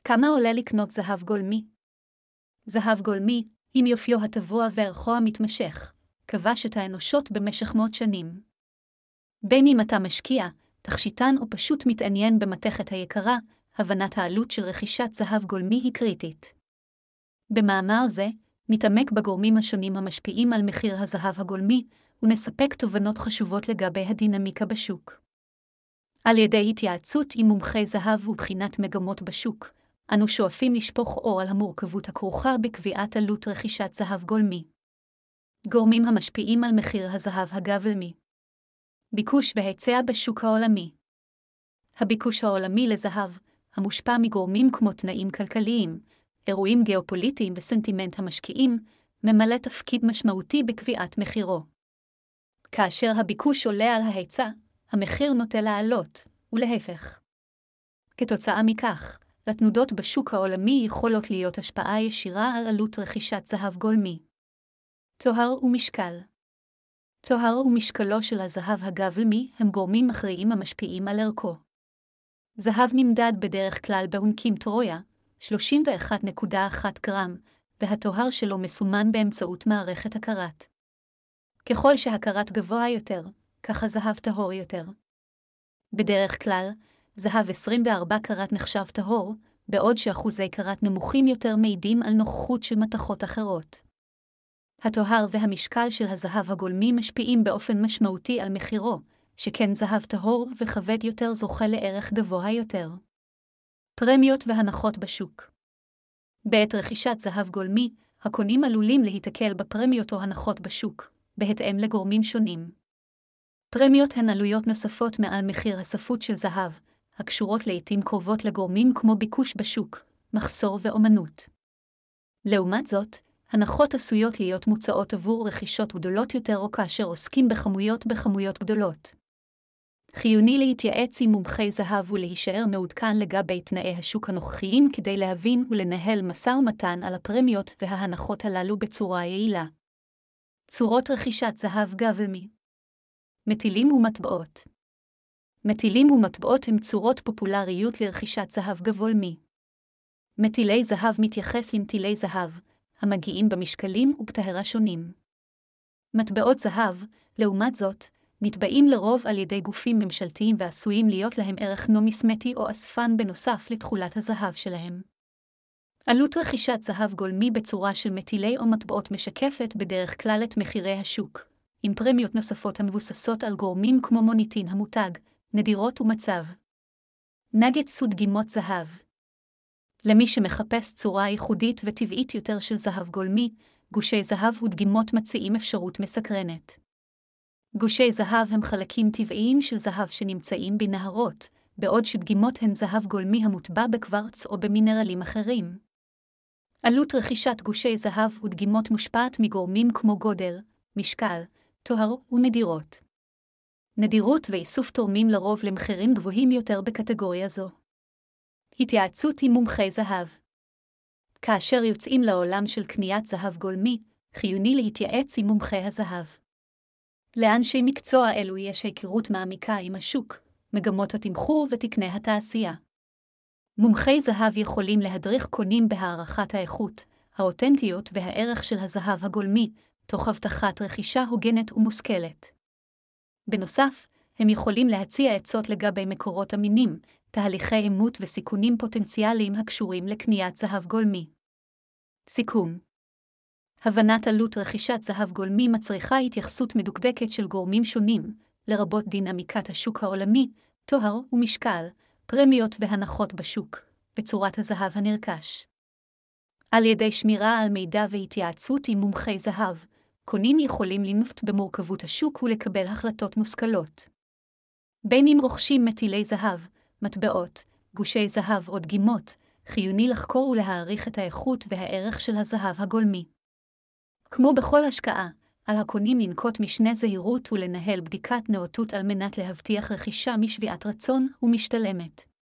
כמה עולה לקנות זהב גולמי? זהב גולמי, עם יופיו הטבוע וערכו המתמשך, כבש את האנושות במשך מאות שנים. בין אם אתה משקיע, תכשיטן או פשוט מתעניין במתכת היקרה, הבנת העלות של רכישת זהב גולמי היא קריטית. במאמר זה, נתעמק בגורמים השונים המשפיעים על מחיר הזהב הגולמי, ונספק תובנות חשובות לגבי הדינמיקה בשוק. על ידי התייעצות עם מומחי זהב ובחינת מגמות בשוק, אנו שואפים לשפוך אור על המורכבות הכרוכה בקביעת עלות רכישת זהב גולמי. גורמים המשפיעים על מחיר הזהב הגולמי. ביקוש והיצע בשוק העולמי. הביקוש העולמי לזהב, המושפע מגורמים כמו תנאים כלכליים, אירועים גיאופוליטיים וסנטימנט המשקיעים, ממלא תפקיד משמעותי בקביעת מחירו. כאשר הביקוש עולה על ההיצע, המחיר נוטה לעלות, ולהפך. כתוצאה מכך, לתנודות בשוק העולמי יכולות להיות השפעה ישירה על עלות רכישת זהב גולמי. טוהר ומשקל. טוהר ומשקלו של הזהב הגולמי הם גורמים מכריעים המשפיעים על ערכו. זהב נמדד בדרך כלל בעונקים טרויה, 31.1 גרם, והטוהר שלו מסומן באמצעות מערכת הקרת. ככל שהקרת גבוה יותר, כך הזהב טהור יותר. בדרך כלל, זהב 24 קרת נחשב טהור, בעוד שאחוזי קרת נמוכים יותר מעידים על נוכחות של מתכות אחרות. הטוהר והמשקל של הזהב הגולמי משפיעים באופן משמעותי על מחירו, שכן זהב טהור וכבד יותר זוכה לערך גבוה יותר. פרמיות והנחות בשוק. בעת רכישת זהב גולמי, הקונים עלולים להיתקל בפרמיות או הנחות בשוק, בהתאם לגורמים שונים. פרמיות הן עלויות נוספות מעל מחיר הספות של זהב, הקשורות לעתים קרובות לגורמים כמו ביקוש בשוק, מחסור ואומנות. לעומת זאת, הנחות עשויות להיות מוצעות עבור רכישות גדולות יותר או כאשר עוסקים בכמויות גדולות. חיוני להתייעץ עם מומחי זהב ולהישאר מעודכן לגבי תנאי השוק הנוכחיים כדי להבין ולנהל משא ומתן על הפרמיות וההנחות הללו בצורה יעילה. צורות רכישת זהב גולמי. מטילים ומטבעות. מטילים ומטבעות הם צורות פופולריות לרכישת זהב גולמי. מטילי זהב מתייחס למטילי זהב, המגיעים במשקלים ובטהרה שונים. מטבעות זהב, לעומת זאת, נתבעים לרוב על ידי גופים ממשלתיים ועשויים להיות להם ערך נומיסמטי או אספן בנוסף לתכולת הזהב שלהם. עלות רכישת זהב גולמי בצורה של מטילי או מטבעות משקפת בדרך כלל את מחירי השוק, עם פרמיות נוספות המבוססות על גורמים כמו מוניטין המותג, נדירות ומצב. נגץ ודגימות זהב. למי שמחפש צורה ייחודית וטבעית יותר של זהב גולמי, גושי זהב ודגימות מציעים אפשרות מסקרנת. גושי זהב הם חלקים טבעיים של זהב שנמצאים בנהרות, בעוד שדגימות הן זהב גולמי המוטבע בקוורץ או במינרלים אחרים. עלות רכישת גושי זהב ודגימות מושפעת מגורמים כמו גודל, משקל, טוהר ונדירות. נדירות ואיסוף תורמים לרוב למחירים גבוהים יותר בקטגוריה זו. התייעצות עם מומחי זהב. כאשר יוצאים לעולם של קניית זהב גולמי, חיוני להתייעץ עם מומחי הזהב. לאנשי מקצוע אלו יש היכרות מעמיקה עם השוק, מגמות התמחור ותקני התעשייה. מומחי זהב יכולים להדריך קונים בהערכת האיכות, האותנטיות והערך של הזהב הגולמי, תוך הבטחת רכישה הוגנת ומושכלת. בנוסף, הם יכולים להציע עצות לגבי מקורות אמינים, תהליכי אימות וסיכונים פוטנציאליים הקשורים לקניית זהב גולמי. סיכום. הבנת עלות רכישת זהב גולמי מצריכה התייחסות מדוקדקת של גורמים שונים, לרבות דינמיקת השוק העולמי, טוהר ומשקל, פרמיות והנחות בשוק, בצורת הזהב הנרכש. על ידי שמירה על מידע והתייעצות עם מומחי זהב, קונים יכולים לנווט במורכבות השוק ולקבל החלטות מושכלות. בין אם רוכשים מטילי זהב, מטבעות, גושי זהב או דגימות, חיוני לחקור ולהעריך את האיכות והערך של הזהב הגולמי. כמו בכל השקעה, על הקונים לנקוט משנה זהירות ולנהל בדיקת נאותות על מנת להבטיח רכישה משביעת רצון ומשתלמת.